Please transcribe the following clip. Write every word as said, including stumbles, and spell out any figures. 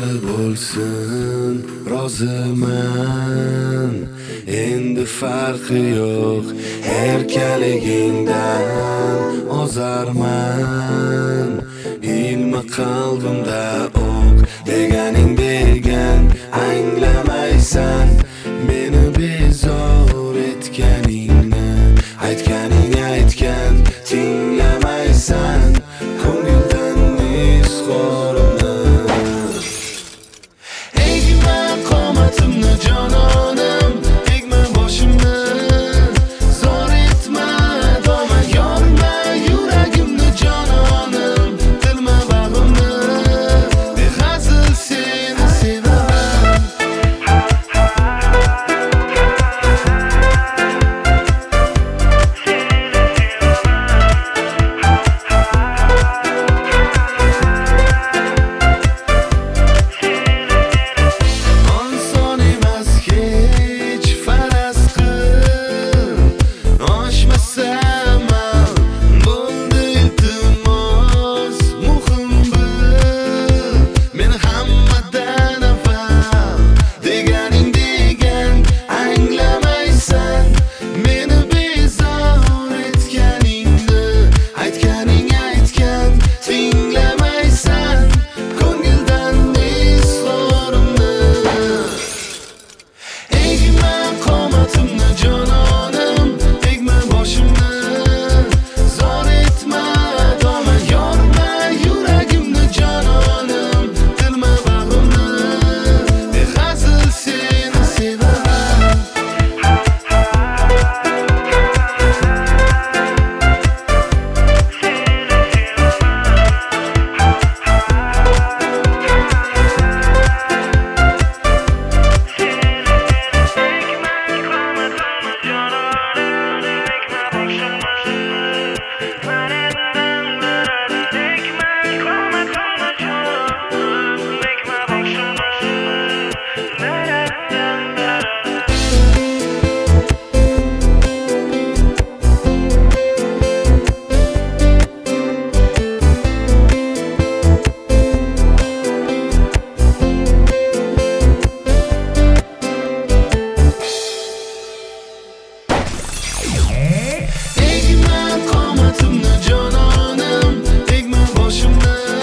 bari bo'lsin roziman, endi farqi yo'q erkaligingdan ozarman. Ilmi qalbimda o'q deganing degan, anglamaysan meni bezor etganingni. Aytganing aytgan tinglamaysan ko'ngildan izhorimni. Egma qomatimni jononim, egma boshimni, zor etma doma, yorma yuragimni jononim. Tilma bag'rimni, behazil seni sevaman. Oson emas hech faraz qil, oshmasa amal bo'ldi iltimos. Muhim bil, men hammadan avval deganing degan, anglamaysan meni bezor etganingni. Aytganing aytgan tinglamaysan ko'ngildan izhorimni. Egma qomatimni jononim, egma boshimni, zor etma doma, yorma yuragimni jononim. Tilma bag'rimni, behazil seni sevaman. Egma qomatimni jononim, egma boshimni,